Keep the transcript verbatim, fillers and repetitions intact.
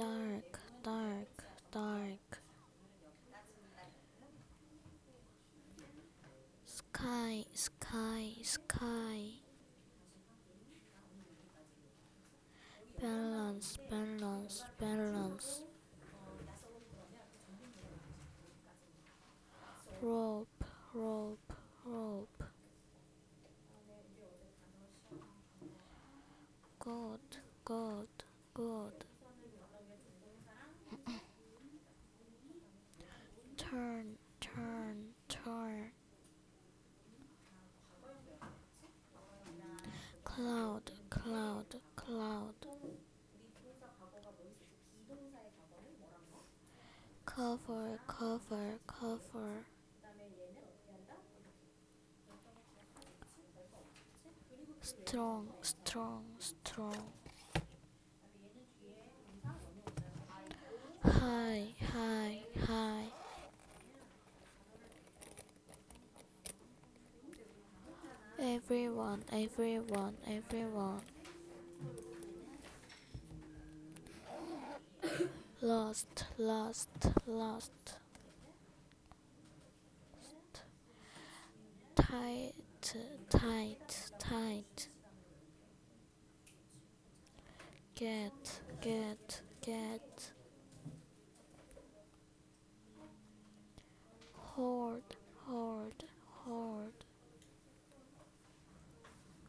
dark, dark, dark. Sky, sky, sky. Balance, balance, balance. Rope, rope, rope. Good, good, good. Turn, turn, turn. Cloud, cloud, cloud. Cover, cover, cover. Strong, strong, strong. High, high, high. Everyone, everyone, everyone. Lost, lost, lost. Tight, tight, tight. Get, get, get.